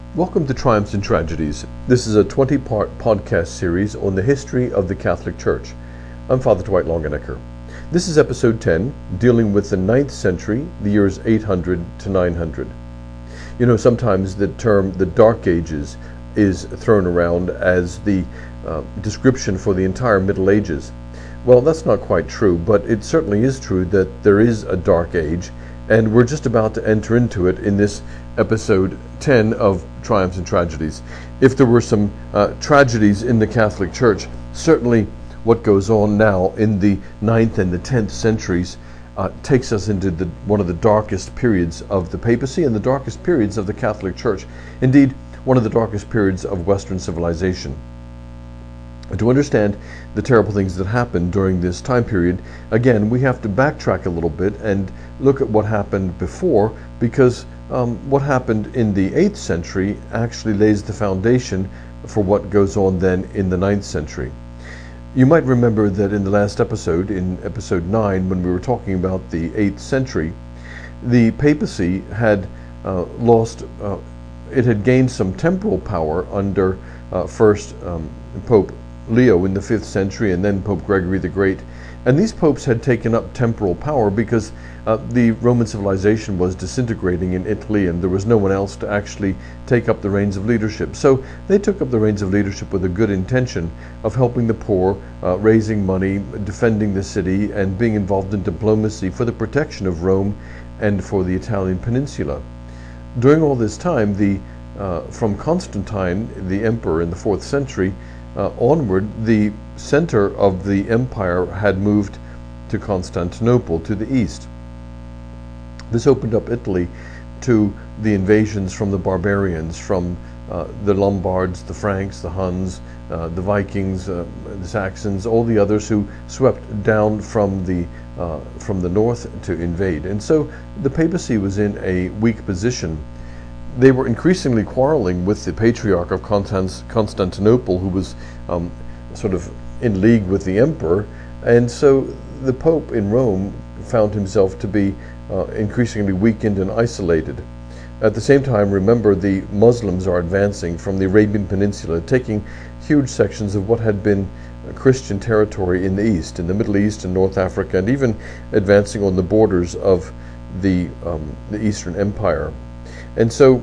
Welcome to Triumphs and Tragedies. This is a 20-part podcast series on the history of the Catholic Church. I'm Father Dwight Longenecker. This is episode 10, dealing with the 9th century, the years 800 to 900. You know, sometimes the term the Dark Ages is thrown around as the description for the entire Middle Ages. Well, that's not quite true, but it certainly is true that there is a Dark Age, and we're just about to enter into it in this episode 10 of Triumphs and Tragedies. If there were some tragedies in the Catholic Church, certainly what goes on now in the 9th and the 10th centuries takes us into one of the darkest periods of the papacy and the darkest periods of the Catholic Church. Indeed, one of the darkest periods of Western civilization. To understand the terrible things that happened during this time period, again, we have to backtrack a little bit and look at what happened before, because what happened in the 8th century actually lays the foundation for what goes on then in the 9th century. You might remember that in the last episode, in episode 9, when we were talking about the 8th century, the papacy had it had gained some temporal power under first Pope Leo in the 5th century and then Pope Gregory the Great. And these popes had taken up temporal power because the Roman civilization was disintegrating in Italy and there was no one else to actually take up the reins of leadership. So they took up the reins of leadership with a good intention of helping the poor, raising money, defending the city, and being involved in diplomacy for the protection of Rome and for the Italian peninsula. During all this time, from Constantine, the emperor in the 4th century, onward, the center of the empire had moved to Constantinople, to the east. This opened up Italy to the invasions from the barbarians, from the Lombards, the Franks, the Huns, the Vikings, the Saxons, all the others who swept down from the north to invade. And so the papacy was in a weak position. They were increasingly quarreling with the Patriarch of Constantinople, who was sort of in league with the emperor, and so the Pope in Rome found himself to be increasingly weakened and isolated. At the same time, remember, the Muslims are advancing from the Arabian Peninsula, taking huge sections of what had been Christian territory in the East, in the Middle East and North Africa, and even advancing on the borders of the Eastern Empire. And so,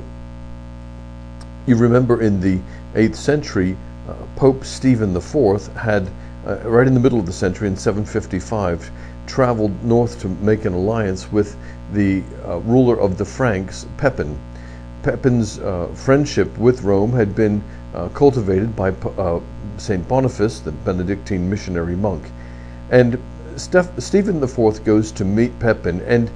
you remember in the 8th century, Pope Stephen IV had, right in the middle of the century, in 755, traveled north to make an alliance with the ruler of the Franks, Pepin. Pepin's friendship with Rome had been cultivated by St. Boniface, the Benedictine missionary monk. And Stephen IV goes to meet Pepin, and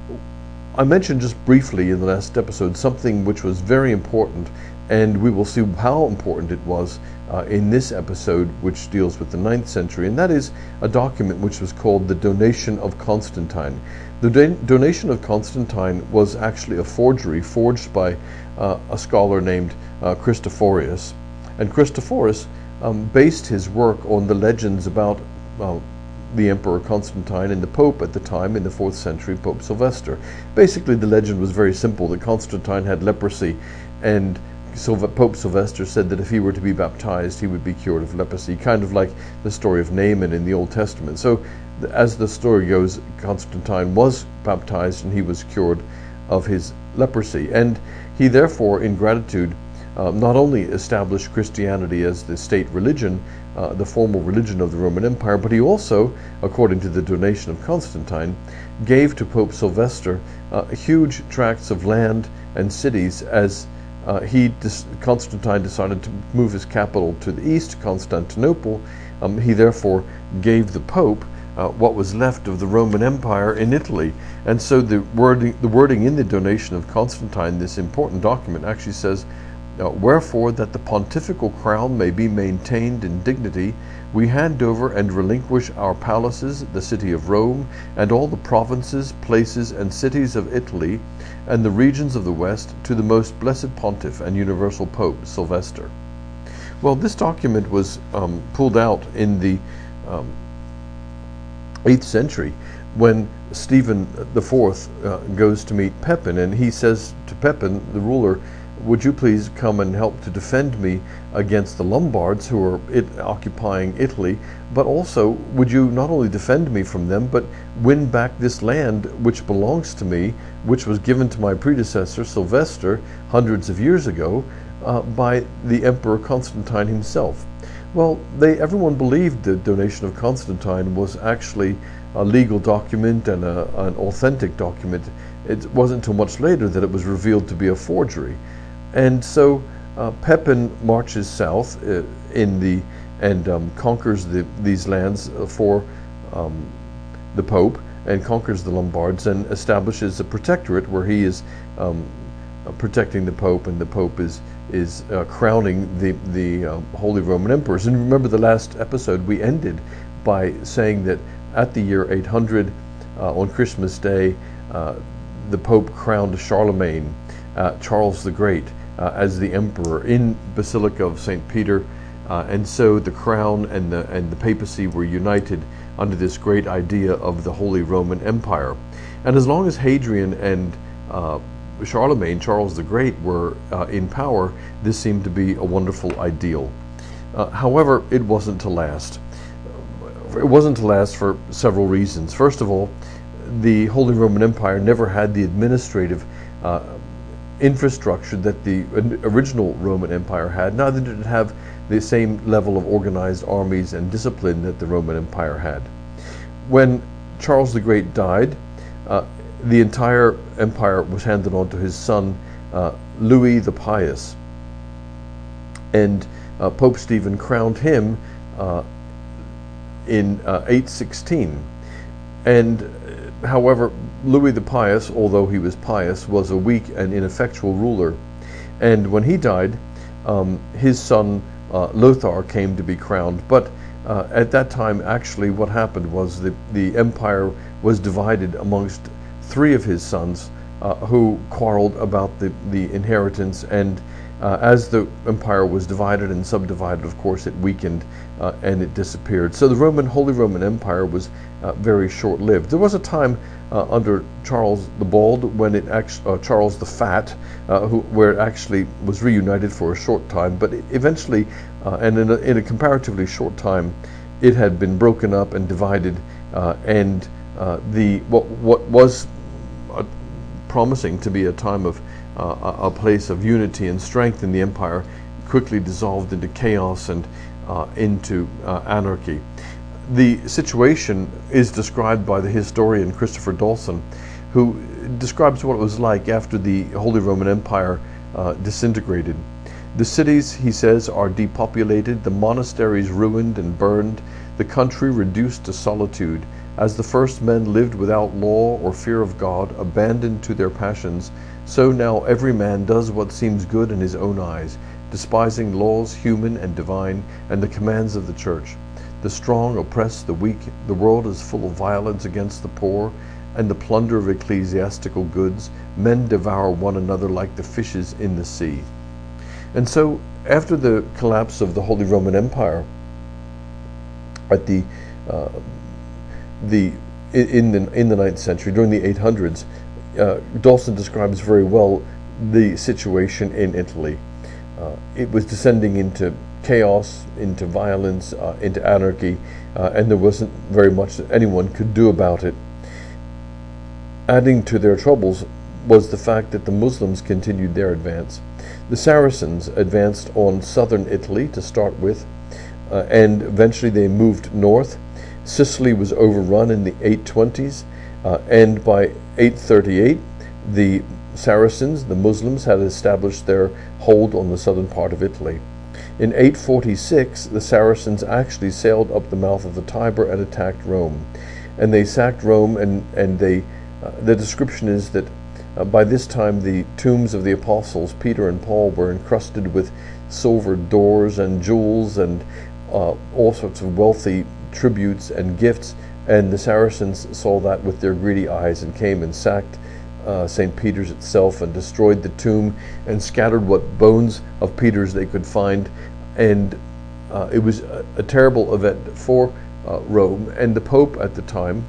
I mentioned just briefly in the last episode something which was very important, and we will see how important it was in this episode, which deals with the 9th century, and that is a document which was called the Donation of Constantine. The Donation of Constantine was actually a forgery forged by a scholar named Christophorus, and Christophorus based his work on the legends about the Emperor Constantine and the Pope at the time in the 4th century, Pope Sylvester. Basically, the legend was very simple, that Constantine had leprosy, and Pope Sylvester said that if he were to be baptized, he would be cured of leprosy, kind of like the story of Naaman in the Old Testament. So, as the story goes, Constantine was baptized and he was cured of his leprosy. And he therefore, in gratitude, not only established Christianity as the state religion, the formal religion of the Roman Empire, but he also, according to the Donation of Constantine, gave to Pope Sylvester huge tracts of land and cities as Constantine decided to move his capital to the east, Constantinople. He therefore gave the Pope what was left of the Roman Empire in Italy. And so the wording in the Donation of Constantine, this important document, actually says, "Wherefore, that the pontifical crown may be maintained in dignity, we hand over and relinquish our palaces, the city of Rome, and all the provinces, places, and cities of Italy, and the regions of the West, to the most blessed Pontiff and Universal Pope, Sylvester." Well, this document was pulled out in the 8th century when Stephen IV goes to meet Pepin, and he says to Pepin, the ruler, would you please come and help to defend me against the Lombards who are occupying Italy, but also would you not only defend me from them, but win back this land which belongs to me, which was given to my predecessor Sylvester hundreds of years ago by the Emperor Constantine himself. Well, everyone believed the donation of Constantine was actually a legal document and an authentic document. It wasn't until much later that it was revealed to be a forgery. And so Pepin marches south and conquers these lands for the Pope, and conquers the Lombards and establishes a protectorate where he is protecting the Pope, and the Pope is crowning the Holy Roman Emperors. And remember, the last episode we ended by saying that at the year 800, on Christmas Day, the Pope crowned Charlemagne, Charles the Great, as the emperor in Basilica of St. Peter, and so the crown and the papacy were united under this great idea of the Holy Roman Empire. And as long as Hadrian and Charlemagne, Charles the Great, were in power, this seemed to be a wonderful ideal. However, it wasn't to last. It wasn't to last for several reasons. First of all, the Holy Roman Empire never had the administrative infrastructure that the original Roman Empire had. Neither did it have the same level of organized armies and discipline that the Roman Empire had. When Charles the Great died, the entire empire was handed on to his son, Louis the Pious. And Pope Stephen crowned him in 816. And however, Louis the Pious, although he was pious, was a weak and ineffectual ruler. And when he died, his son Lothar came to be crowned. But at that time, actually, what happened was the empire was divided amongst three of his sons who quarreled about the inheritance. And as the empire was divided and subdivided, of course, it weakened and it disappeared. So the Holy Roman Empire was very short-lived. There was a time under Charles the Bald, when Charles the Fat, where it actually was reunited for a short time, but eventually, and in a comparatively short time, it had been broken up and divided, and what was promising to be a time of a place of unity and strength in the empire quickly dissolved into chaos and into anarchy. The situation is described by the historian Christopher Dawson, who describes what it was like after the Holy Roman Empire disintegrated. The cities, he says, are depopulated, the monasteries ruined and burned, the country reduced to solitude. As the first men lived without law or fear of God, abandoned to their passions, so now every man does what seems good in his own eyes, despising laws human and divine, and the commands of the church. The strong oppress the weak, the world is full of violence against the poor, and the plunder of ecclesiastical goods. Men devour one another like the fishes in the sea. And so, after the collapse of the Holy Roman Empire, at in the 9th century, during the 800s, Dawson describes very well the situation in Italy. It was descending into chaos, into violence, into anarchy, and there wasn't very much that anyone could do about it. Adding to their troubles was the fact that the Muslims continued their advance. The Saracens advanced on southern Italy to start with, and eventually they moved north. Sicily was overrun in the 820s, and by 838 the Saracens, the Muslims, had established their hold on the southern part of Italy. In 846, the Saracens actually sailed up the mouth of the Tiber and attacked Rome. And they sacked Rome, and the description is that by this time the tombs of the apostles, Peter and Paul, were encrusted with silver doors and jewels and all sorts of wealthy tributes and gifts. And the Saracens saw that with their greedy eyes and came and sacked St. Peter's itself and destroyed the tomb and scattered what bones of Peter's they could find. And it was a terrible event for Rome. And the Pope at the time,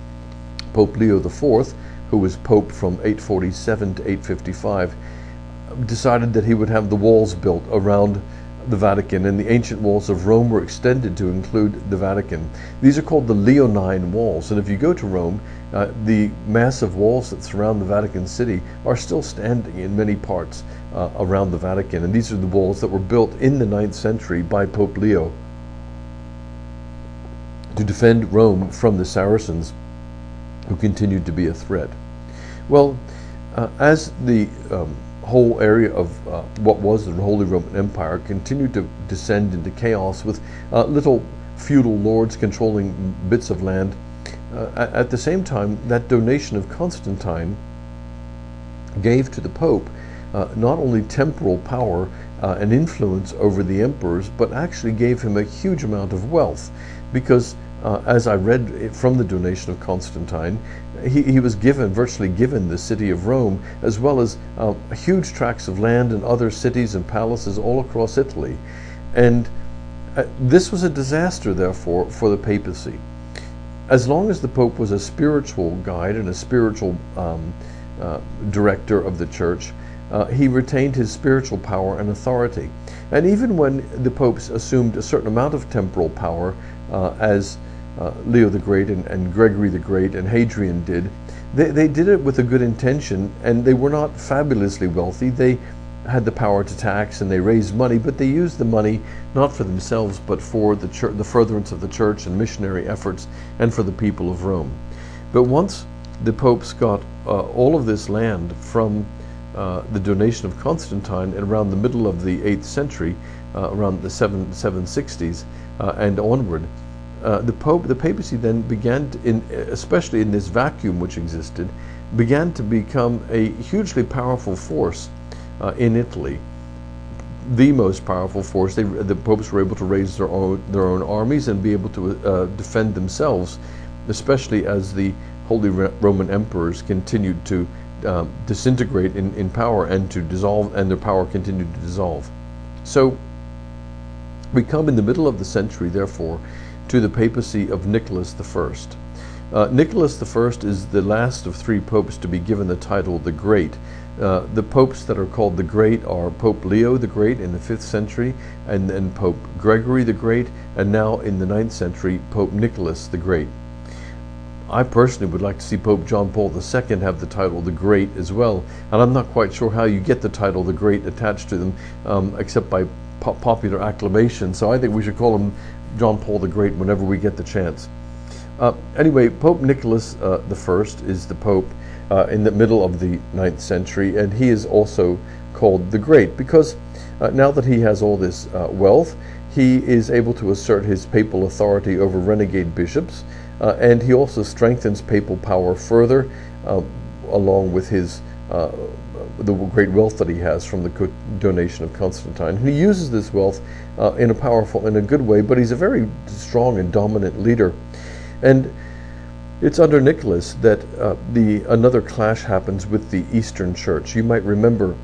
Pope Leo IV, who was Pope from 847 to 855, decided that he would have the walls built around the Vatican, and the ancient walls of Rome were extended to include the Vatican. These are called the Leonine walls, and if you go to Rome, the massive walls that surround the Vatican City are still standing in many parts around the Vatican, and these are the walls that were built in the 9th century by Pope Leo to defend Rome from the Saracens, who continued to be a threat. Well, as the whole area of what was the Holy Roman Empire continued to descend into chaos with little feudal lords controlling bits of land, at the same time, that donation of Constantine gave to the Pope not only temporal power and influence over the emperors, but actually gave him a huge amount of wealth, because as I read from the donation of Constantine, he was virtually given the city of Rome, as well as huge tracts of land and other cities and palaces all across Italy. And this was a disaster, therefore, for the papacy. As long as the Pope was a spiritual guide and a spiritual director of the church, he retained his spiritual power and authority. And even when the popes assumed a certain amount of temporal power, as Leo the Great and Gregory the Great and Hadrian did, they did it with a good intention, and they were not fabulously wealthy. They had the power to tax and they raised money, but they used the money not for themselves, but for the church, the furtherance of the church and missionary efforts, and for the people of Rome. But once the popes got all of this land from the donation of Constantine around the middle of the 8th century, around the 760s and onward, the papacy then began, especially in this vacuum which existed, began to become a hugely powerful force in Italy. The most powerful force. The popes were able to raise their own armies and be able to defend themselves, especially as the Holy Roman emperors continued to disintegrate in power and to dissolve, and their power continued to dissolve. So we come in the middle of the century, therefore, to the papacy of Nicholas I. Nicholas I is the last of 3 popes to be given the title the Great. The popes that are called the Great are Pope Leo the Great in the 5th century, and then Pope Gregory the Great, and now in the 9th century, Pope Nicholas the Great. I personally would like to see Pope John Paul II have the title the Great as well, and I'm not quite sure how you get the title the Great attached to them, except by popular acclamation, so I think we should call him John Paul the Great whenever we get the chance. Anyway, Pope Nicholas I is the Pope in the middle of the 9th century, and he is also called the Great because now that he has all this wealth, he is able to assert his papal authority over renegade bishops, and he also strengthens papal power further, along with his the great wealth that he has from the donation of Constantine. And he uses this wealth in a good way, but he's a very strong and dominant leader. And it's under Nicholas that another clash happens with the Eastern Church. You might remember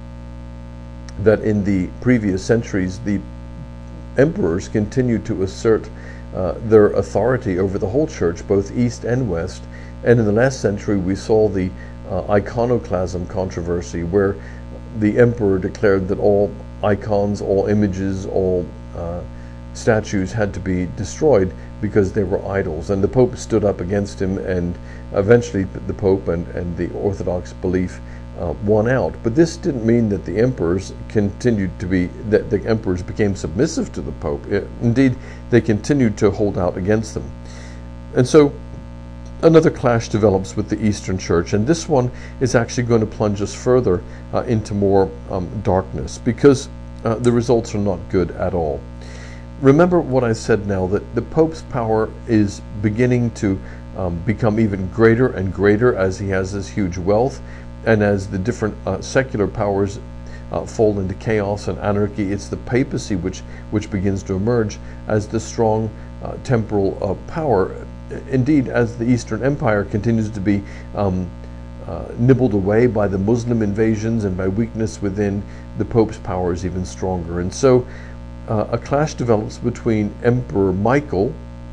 that in the previous centuries, the emperors continued to assert their authority over the whole church, both East and West. And in the last century, we saw the iconoclasm controversy, where the emperor declared that all icons, all images, all statues had to be destroyed because they were idols. And the Pope stood up against him, and eventually the Pope and the Orthodox belief won out. But this didn't mean that the emperors that the emperors became submissive to the Pope. Indeed, they continued to hold out against them. And so another clash develops with the Eastern Church, and this one is actually going to plunge us further into more darkness, because the results are not good at all. Remember what I said now, that the Pope's power is beginning to become even greater and greater as he has this huge wealth, and as the different secular powers fall into chaos and anarchy. It's the papacy which begins to emerge as the strong temporal power. Indeed, as the Eastern Empire continues to be nibbled away by the Muslim invasions and by weakness within, the Pope's power is even stronger. And so a clash develops between Emperor Michael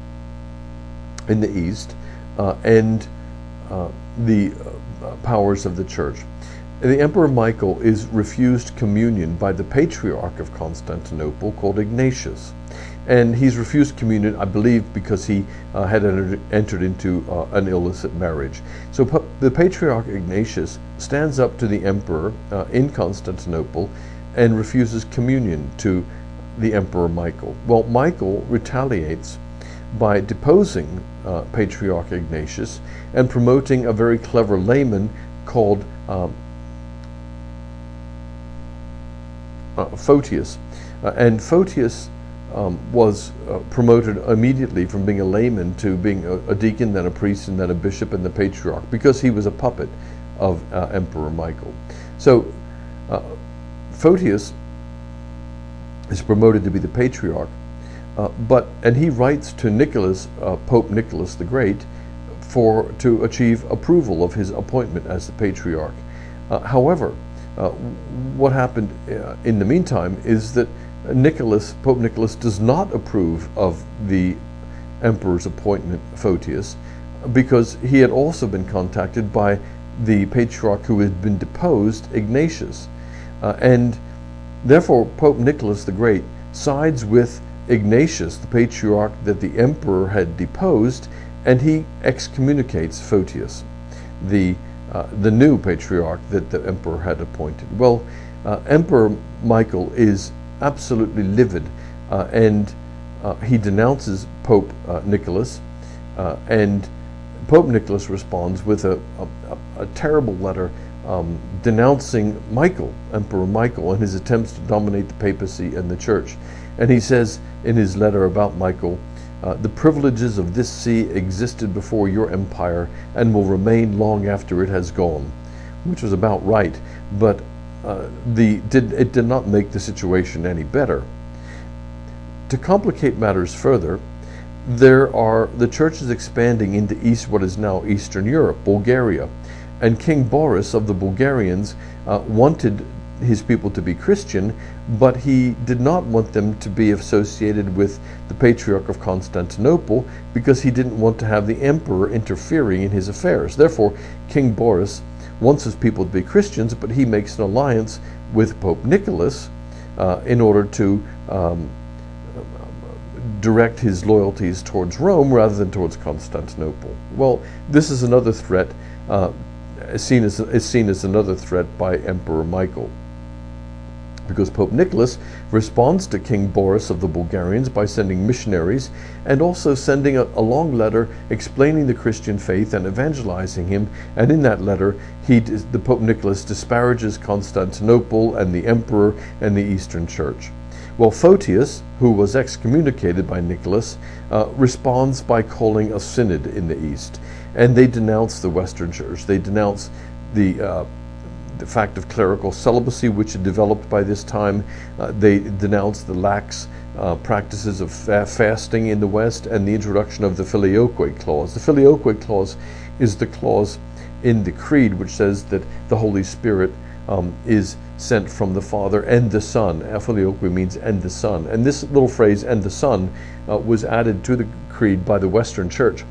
in the East and the powers of the Church. the Emperor Michael is refused communion by the Patriarch of Constantinople called Ignatius. And he's refused communion, I believe, because he had entered into an illicit marriage. So the Patriarch Ignatius stands up to the emperor in Constantinople and refuses communion to the Emperor Michael. Well, Michael retaliates by deposing Patriarch Ignatius and promoting a very clever layman called Photius. And Photius was promoted immediately from being a layman to being a deacon, then a priest, and then a bishop and the patriarch, because he was a puppet of Emperor Michael. So Photius is promoted to be the patriarch, and he writes to Nicholas, Pope Nicholas the Great, to achieve approval of his appointment as the patriarch. However, what happened in the meantime is that Pope Nicholas does not approve of the emperor's appointment, Photius, because he had also been contacted by the patriarch who had been deposed, Ignatius. And therefore, Pope Nicholas the Great sides with Ignatius, the patriarch that the emperor had deposed, and he excommunicates Photius, the new patriarch that the emperor had appointed. Well, Emperor Michael is absolutely livid, and he denounces Pope Nicholas, and Pope Nicholas responds with a terrible letter denouncing Emperor Michael, and his attempts to dominate the papacy and the church. And he says in his letter about Michael, the privileges of this see existed before your empire and will remain long after it has gone, which was about right, but it did not make the situation any better. To complicate matters further, the church is expanding into what is now Eastern Europe, Bulgaria, and King Boris of the Bulgarians wanted his people to be Christian, but he did not want them to be associated with the Patriarch of Constantinople because he didn't want to have the emperor interfering in his affairs. Therefore, King Boris wants his people to be Christians, but he makes an alliance with Pope Nicholas in order to direct his loyalties towards Rome rather than towards Constantinople. Well, this is another threat, seen as another threat by Emperor Michael, because Pope Nicholas responds to King Boris of the Bulgarians by sending missionaries and also sending a long letter explaining the Christian faith and evangelizing him. And in that letter, the Pope Nicholas disparages Constantinople and the emperor and the Eastern Church. Well, Photius, who was excommunicated by Nicholas, responds by calling a synod in the East, and they denounce the Western Church. They denounce the fact of clerical celibacy, which had developed by this time. They denounced the lax practices of fasting in the West and the introduction of the Filioque clause. The Filioque clause is the clause in the Creed which says that the Holy Spirit is sent from the Father and the Son. Filioque means and the Son. And this little phrase, and the Son, was added to the Creed by the Western Church.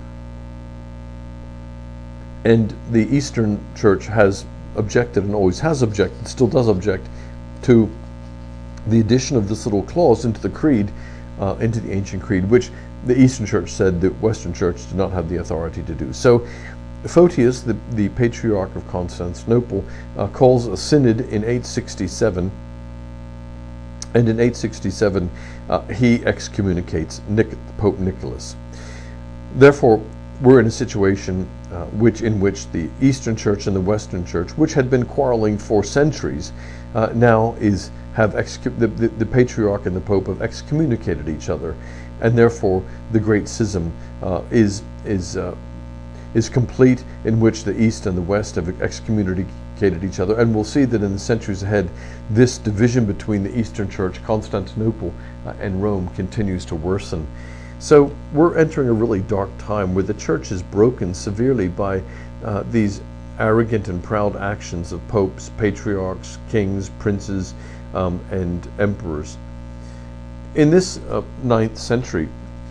And the Eastern Church has objected and always has objected, still does object, to the addition of this little clause into the Creed, into the ancient Creed, which the Eastern Church said the Western Church did not have the authority to do. So Photius, the Patriarch of Constantinople, calls a synod in 867, and in 867 he excommunicates Pope Nicholas. Therefore, we're in a situation in which the Eastern Church and the Western Church, which had been quarreling for centuries, now the Patriarch and the Pope have excommunicated each other, and therefore the Great Schism is complete, in which the East and the West have excommunicated each other. And we'll see that in the centuries ahead, this division between the Eastern Church, Constantinople, and Rome continues to worsen. So we're entering a really dark time where the church is broken severely by these arrogant and proud actions of popes, patriarchs, kings, princes, and emperors. In this 9th century,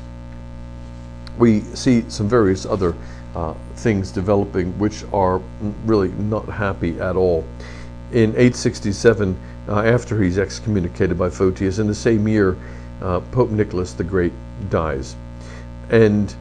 we see some various other things developing which are really not happy at all. in 867, after he's excommunicated by Photius, in the same year, Pope Nicholas the Great dies. And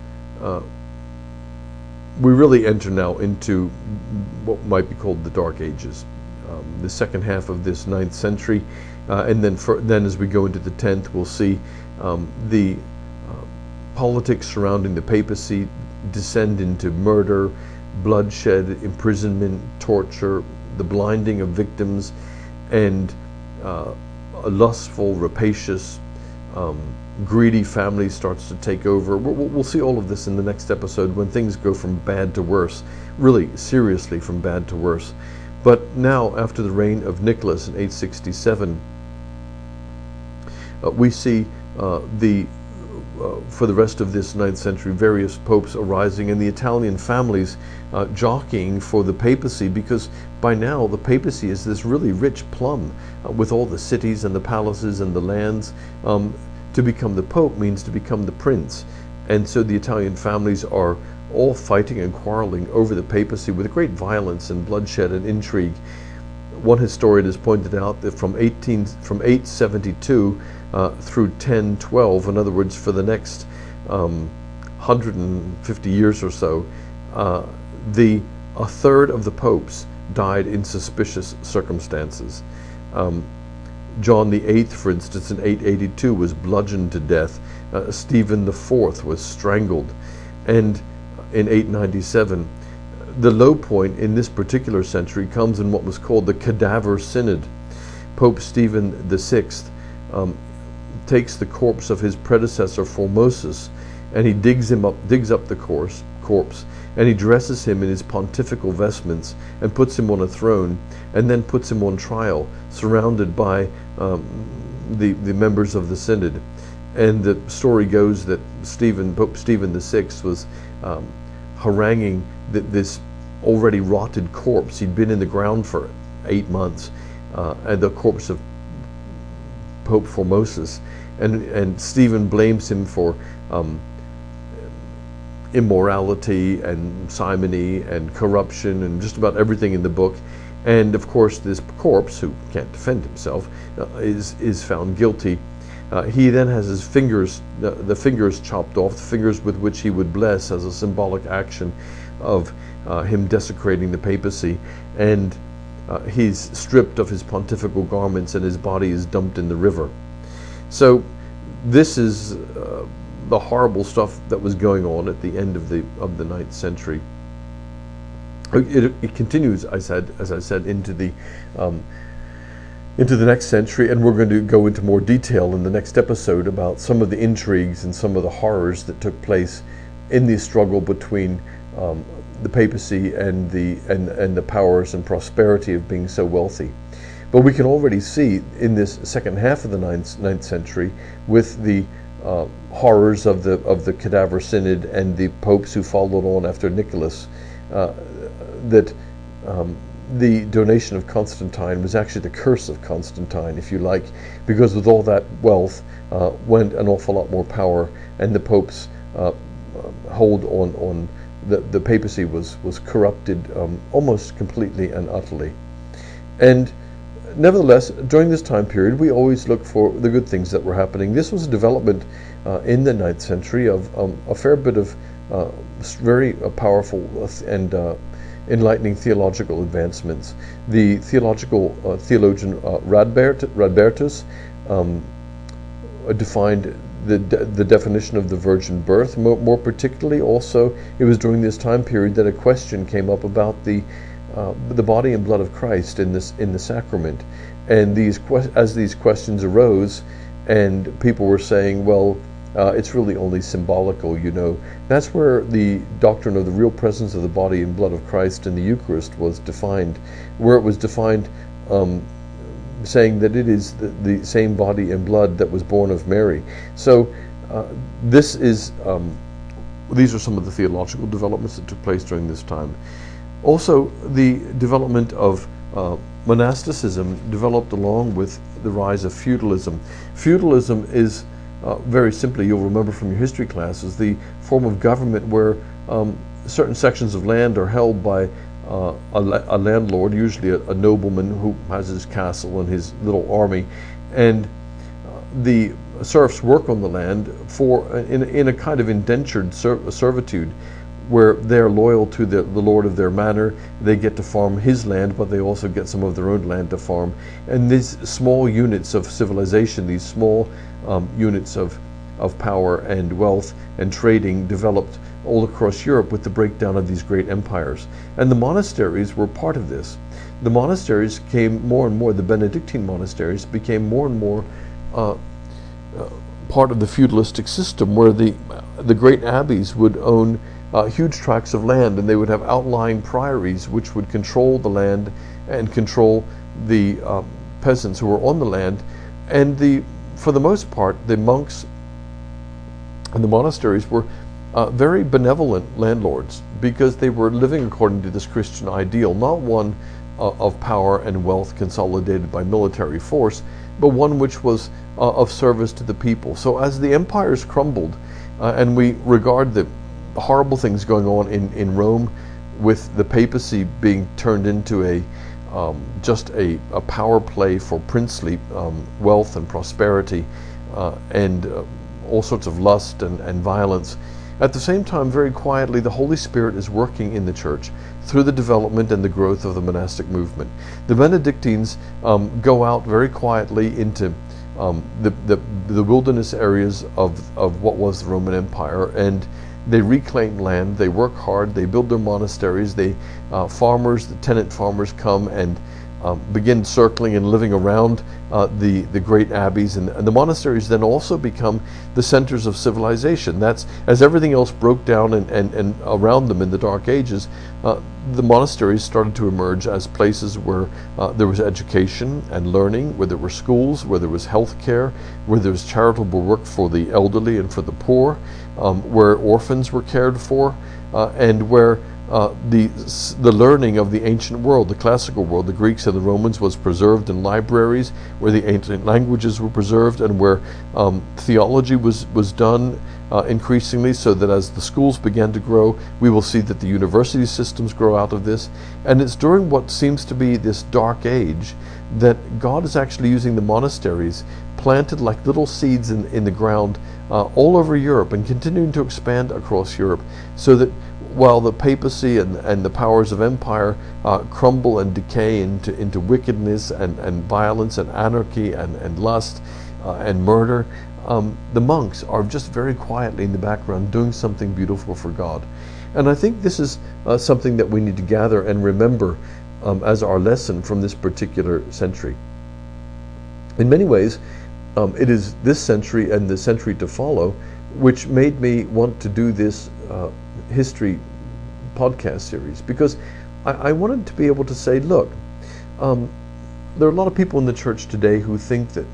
we really enter now into what might be called the Dark Ages, the second half of this 9th century, and then as we go into the 10th, we'll see the politics surrounding the papacy descend into murder, bloodshed, imprisonment, torture, the blinding of victims, and a lustful, rapacious, greedy family starts to take over. We'll see all of this in the next episode when things go from bad to worse, really seriously from bad to worse. But now, after the reign of Nicholas in 867, we see for the rest of this 9th century, various popes arising, and the Italian families jockeying for the papacy, because by now the papacy is this really rich plum with all the cities and the palaces and the lands. To become the pope means to become the prince, and so the Italian families are all fighting and quarreling over the papacy with great violence and bloodshed and intrigue. One historian has pointed out that from 872 through 1012, in other words, for the next 150 years or so, a third of the popes died in suspicious circumstances. John VIII, for instance, in 882 was bludgeoned to death. Stephen IV was strangled. And in 897, the low point in this particular century comes in what was called the Cadaver Synod. Pope Stephen VI takes the corpse of his predecessor Formosus, and he digs up the corpse, and he dresses him in his pontifical vestments and puts him on a throne, and then puts him on trial, surrounded by the members of the synod. And the story goes that Pope Stephen VI was haranguing this already rotted corpse. He'd been in the ground for 8 months, and the corpse of Pope Formosus, and Stephen blames him for immorality and simony and corruption and just about everything in the book. And of course, this corpse, who can't defend himself, is found guilty. He then has his fingers, the fingers chopped off, the fingers with which he would bless as a symbolic action of him desecrating the papacy, and he's stripped of his pontifical garments, and his body is dumped in the river. So this is the horrible stuff that was going on at the end of the 9th century. It continues, as I said, into the next century, and we're going to go into more detail in the next episode about some of the intrigues and some of the horrors that took place in the struggle between the papacy and the powers and prosperity of being so wealthy. But we can already see in this second half of the 9th century, with the horrors of the Cadaver Synod and the popes who followed on after Nicholas, that the donation of Constantine was actually the curse of Constantine, if you like, because with all that wealth went an awful lot more power, and the popes hold on the papacy was corrupted almost completely and utterly. And nevertheless, during this time period, we always look for the good things that were happening. This was a development in the 9th century of a fair bit of very powerful and enlightening theological advancements. The theologian Radbertus defined the definition of the virgin birth. More particularly, also, it was during this time period that a question came up about the body and blood of Christ in the sacrament. And as these questions arose, and people were saying, well, it's really only symbolical, that's where the doctrine of the real presence of the body and blood of Christ in the Eucharist was defined, where it was defined saying that it is the same body and blood that was born of Mary. So these are some of the theological developments that took place during this time. Also, the development of monasticism developed along with the rise of feudalism. Feudalism is very simply, you'll remember from your history classes, the form of government where certain sections of land are held by a landlord, usually a nobleman who has his castle and his little army, and the serfs work on the land in a kind of indentured servitude, where they're loyal to the lord of their manor. They get to farm his land, but they also get some of their own land to farm. And these small units of civilization, these small units of power and wealth and trading, developed all across Europe with the breakdown of these great empires. And the monasteries were part of this. The monasteries came more and more, the Benedictine monasteries became more and more part of the feudalistic system, where the great abbeys would own huge tracts of land, and they would have outlying priories which would control the land and control the peasants who were on the land. And for the most part, the monks and the monasteries were very benevolent landlords, because they were living according to this Christian ideal, not one of power and wealth consolidated by military force, but one which was of service to the people. So as the empires crumbled, and we regard the horrible things going on in Rome, with the papacy being turned into just a power play for princely wealth and prosperity, and all sorts of lust and violence. At the same time, very quietly, the Holy Spirit is working in the church through the development and the growth of the monastic movement. The Benedictines go out very quietly into the wilderness areas of what was the Roman Empire, and they reclaim land. They work hard. They build their monasteries. The tenant farmers come and begin circling and living around the great abbeys, and the monasteries then also become the centers of civilization. That's, as everything else broke down and around them in the Dark Ages, the monasteries started to emerge as places where there was education and learning, where there were schools, where there was health care, where there was charitable work for the elderly and for the poor, where orphans were cared for, and where the learning of the ancient world, the classical world, the Greeks and the Romans, was preserved in libraries, where the ancient languages were preserved, and where theology was done increasingly, so that as the schools began to grow, we will see that the university systems grow out of this. And it's during what seems to be this dark age that God is actually using the monasteries, planted like little seeds in the ground all over Europe, and continuing to expand across Europe, so that while the papacy and the powers of empire crumble and decay into wickedness and violence and anarchy and lust and murder, the monks are just very quietly in the background doing something beautiful for God. And I think this is something that we need to gather and remember as our lesson from this particular century. In many ways, it is this century and the century to follow which made me want to do this history podcast series, because I wanted to be able to say, look, there are a lot of people in the church today who think that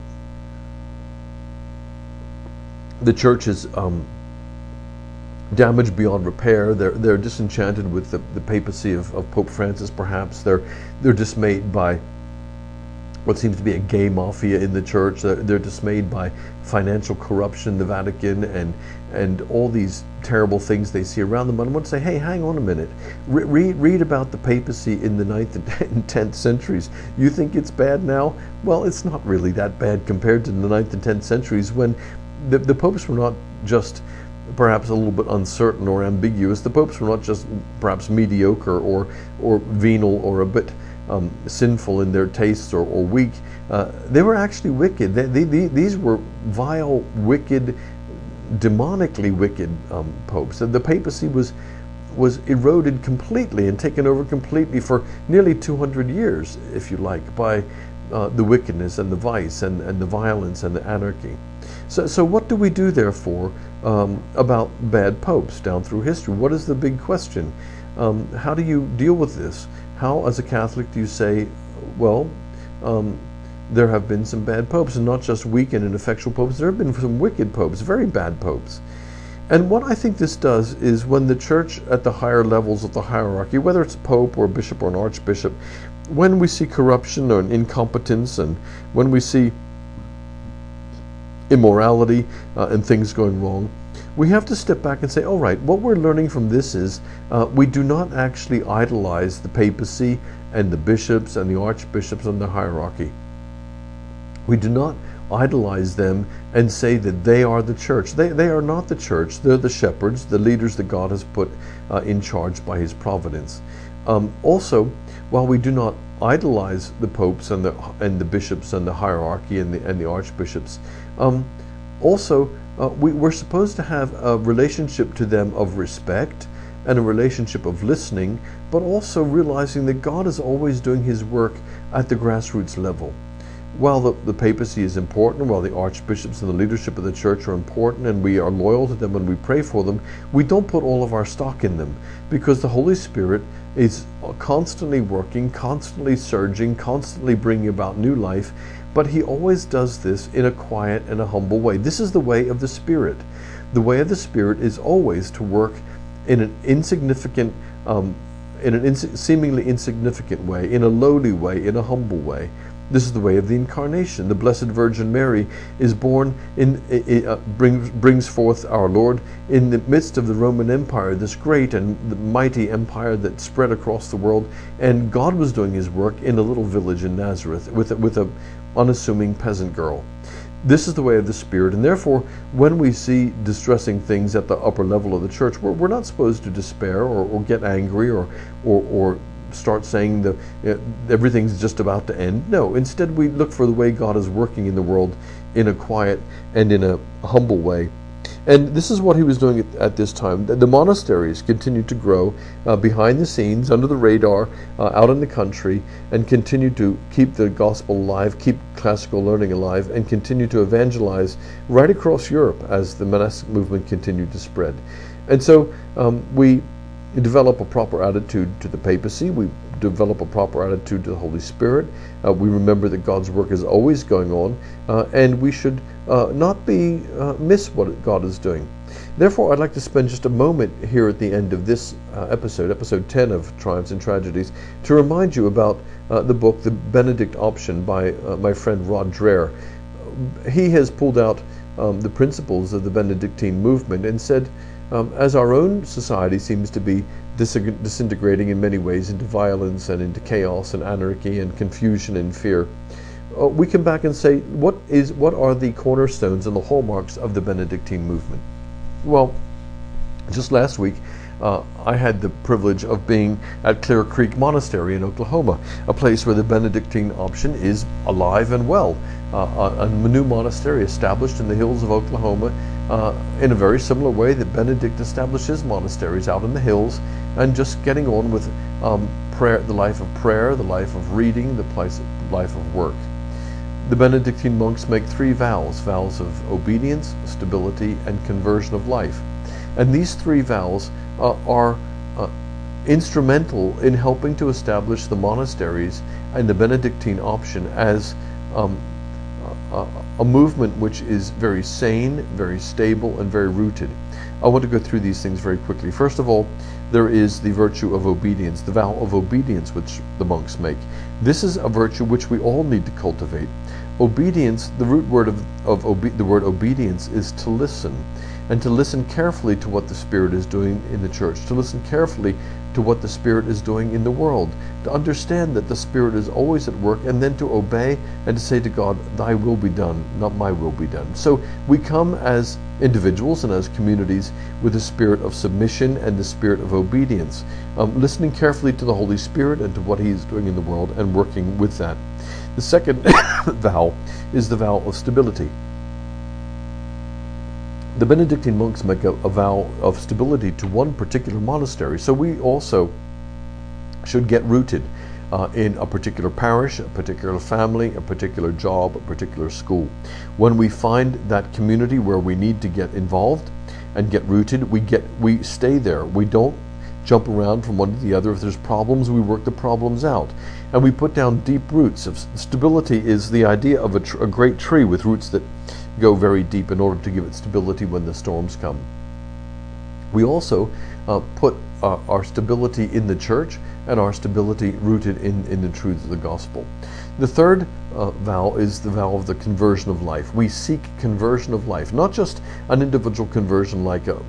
the church is damaged beyond repair. They're disenchanted with the papacy of Pope Francis, perhaps. They're dismayed by what seems to be a gay mafia in the church. They're dismayed by financial corruption in the Vatican and all these terrible things they see around them. And I want to say, hey, hang on a minute. Read about the papacy in the 9th and 10th centuries. You think it's bad now? Well, it's not really that bad compared to the 9th and 10th centuries, when the popes were not just perhaps a little bit uncertain or ambiguous. The popes were not just perhaps mediocre or venal or a bit sinful in their tastes or weak. They were actually wicked. These were vile, wicked, demonically wicked popes. The papacy was eroded completely and taken over completely for nearly 200 years, if you like, by the wickedness and the vice and the violence and the anarchy. So what do we do, therefore, about bad popes down through history? What is the big question? How do you deal with this? How, as a Catholic, do you say, well, there have been some bad popes, and not just weak and ineffectual popes. There have been some wicked popes, very bad popes. And what I think this does is, when the church at the higher levels of the hierarchy, whether it's a pope or a bishop or an archbishop, when we see corruption or incompetence, and when we see immorality and things going wrong, we have to step back and say, all right, what we're learning from this is we do not actually idolize the papacy and the bishops and the archbishops and the hierarchy. We do not idolize them and say that they are the church. They are not the church. They're the shepherds, the leaders that God has put in charge by his providence. Also, while we do not idolize the popes and the bishops and the hierarchy and the archbishops, we're supposed to have a relationship to them of respect and a relationship of listening, but also realizing that God is always doing his work at the grassroots level. While the papacy is important, while the archbishops and the leadership of the church are important, and we are loyal to them and we pray for them, we don't put all of our stock in them, because the Holy Spirit is constantly working, constantly surging, constantly bringing about new life, but he always does this in a quiet and a humble way. This is the way of the Spirit. The way of the Spirit is always to work in an insignificant, seemingly insignificant way, in a lowly way, in a humble way. This is the way of the Incarnation. The Blessed Virgin Mary is born, brings forth our Lord in the midst of the Roman Empire, this great and mighty empire that spread across the world, and God was doing his work in a little village in Nazareth with a unassuming peasant girl. This is the way of the Spirit, and therefore when we see distressing things at the upper level of the church, we're not supposed to despair or get angry or start saying that everything's just about to end. No, instead we look for the way God is working in the world in a quiet and in a humble way. And this is what he was doing at this time. The monasteries continued to grow behind the scenes, under the radar, out in the country, and continue to keep the gospel alive, keep classical learning alive, and continue to evangelize right across Europe as the monastic movement continued to spread. And so we develop a proper attitude to the papacy. We develop a proper attitude to the Holy Spirit. We remember that God's work is always going on, and we should not miss what God is doing. Therefore, I'd like to spend just a moment here at the end of this episode 10 of Triumphs and Tragedies, to remind you about the book, The Benedict Option, by my friend Rod Dreher. He has pulled out the principles of the Benedictine movement and said, as our own society seems to be disintegrating in many ways into violence and into chaos and anarchy and confusion and fear, we come back and say, what are the cornerstones and the hallmarks of the Benedictine movement? Well, just last week, I had the privilege of being at Clear Creek Monastery in Oklahoma, a place where the Benedictine option is alive and well. A new monastery established in the hills of Oklahoma in a very similar way that Benedict established his monasteries out in the hills, and just getting on with prayer, the life of prayer, the life of reading, the life of work. The Benedictine monks make 3 vows: vows of obedience, stability, and conversion of life. And these 3 vows are instrumental in helping to establish the monasteries and the Benedictine option as a movement which is very sane, very stable, and very rooted. I want to go through these things very quickly. First of all, there is the virtue of obedience, the vow of obedience which the monks make. This is a virtue which we all need to cultivate. Obedience, the root word the word obedience is to listen, and to listen carefully to what the Spirit is doing in the church, to listen carefully to what the Spirit is doing in the world, to understand that the Spirit is always at work, and then to obey and to say to God, thy will be done, not my will be done. So we come as individuals and as communities with a spirit of submission and the spirit of obedience, listening carefully to the Holy Spirit and to what he is doing in the world and working with that. The second vow is the vow of stability. The Benedictine monks make a vow of stability to one particular monastery, so we also should get rooted in a particular parish, a particular family, a particular job, a particular school. When we find that community where we need to get involved and get rooted, we stay there. We don't jump around from one to the other. If there's problems, we work the problems out, and we put down deep roots. Stability is the idea of a great tree with roots that go very deep in order to give it stability when the storms come. We also put our stability in the church and our stability rooted in the truths of the gospel. The third vow is the vow of the conversion of life. We seek conversion of life, not just an individual conversion like a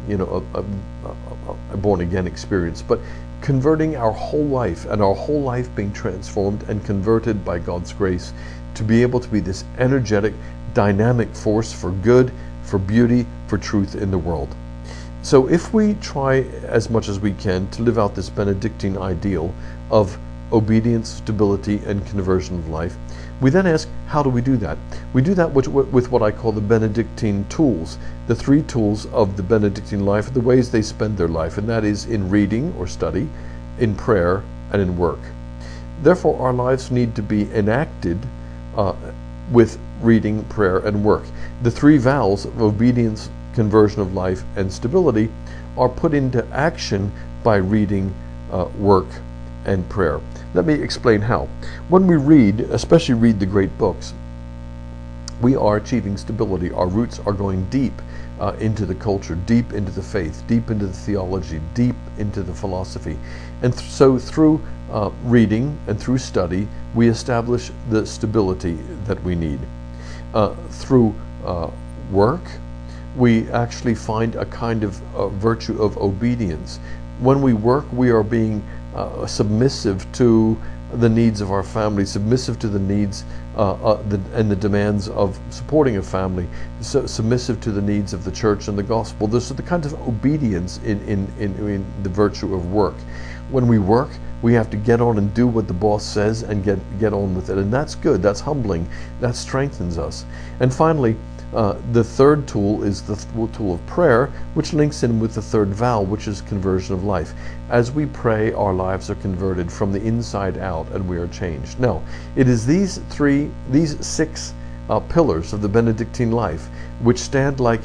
born again experience, but converting our whole life, and our whole life being transformed and converted by God's grace to be able to be this energetic, dynamic force for good, for beauty, for truth in the world. So if we try as much as we can to live out this Benedictine ideal of obedience, stability, and conversion of life, we then ask, how do we do that? We do that with what I call the Benedictine tools, the three tools of the Benedictine life, the ways they spend their life, and that is in reading or study, in prayer, and in work. Therefore, our lives need to be enacted with reading, prayer, and work. The three vows of obedience, conversion of life, and stability are put into action by reading, work, and prayer. Let me explain how. When we read, especially read the great books, we are achieving stability. Our roots are going deep into the culture, deep into the faith, deep into the theology, deep into the philosophy. And so through reading and through study, we establish the stability that we need. Through work, we actually find a kind of virtue of obedience. When we work, we are being submissive to the needs of our family, submissive to the needs and the demands of supporting a family, submissive to the needs of the church and the gospel. There's the kind of obedience in the virtue of work. When we work, we have to get on and do what the boss says and get on with it, and that's good, that's humbling, that strengthens us. And finally, the third tool is the tool of prayer, which links in with the third vow, which is conversion of life. As we pray, our lives are converted from the inside out, and we are changed. Now, it is these six pillars of the Benedictine life, which stand like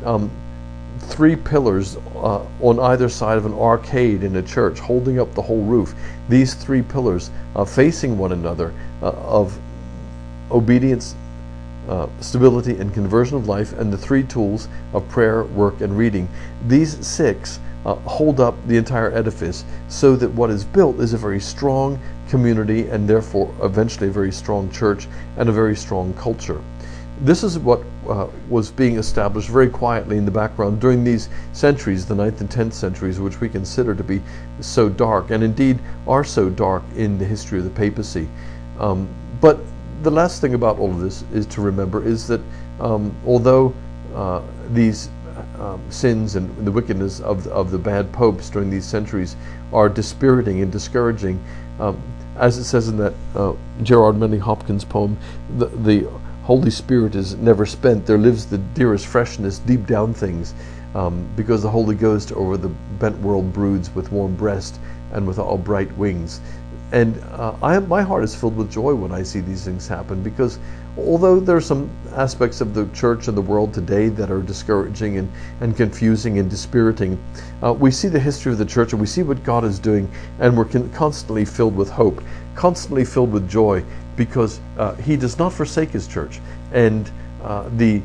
three pillars on either side of an arcade in a church, holding up the whole roof. These three pillars facing one another of obedience, stability, and conversion of life, and the three tools of prayer, work, and reading. These six hold up the entire edifice so that what is built is a very strong community, and therefore eventually a very strong church and a very strong culture. This is what was being established very quietly in the background during these centuries, the 9th and 10th centuries, which we consider to be so dark, and indeed are so dark in the history of the papacy. But the last thing about all of this is to remember is that although these sins and the wickedness of the bad popes during these centuries are dispiriting and discouraging, as it says in that Gerard Manley Hopkins poem, the Holy Spirit is never spent. There lives the dearest freshness deep down things, because the Holy Ghost over the bent world broods with warm breast and with all bright wings. And my heart is filled with joy when I see these things happen, because although there are some aspects of the church and the world today that are discouraging and confusing and dispiriting, we see the history of the church and we see what God is doing, and we're constantly filled with hope, constantly filled with joy, because He does not forsake His church. And the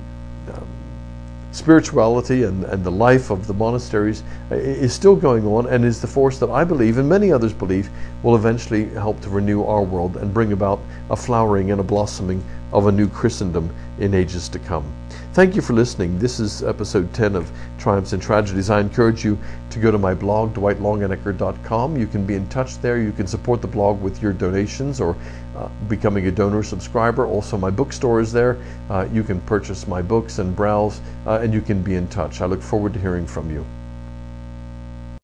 spirituality and the life of the monasteries is still going on, and is the force that I believe, and many others believe, will eventually help to renew our world and bring about a flowering and a blossoming of a new Christendom in ages to come. Thank you for listening. This is episode 10 of Triumphs and Tragedies. I encourage you to go to my blog, dwightlongenecker.com. You can be in touch there. You can support the blog with your donations or becoming a donor subscriber. Also, my bookstore is there. You can purchase my books and browse, and you can be in touch. I look forward to hearing from you.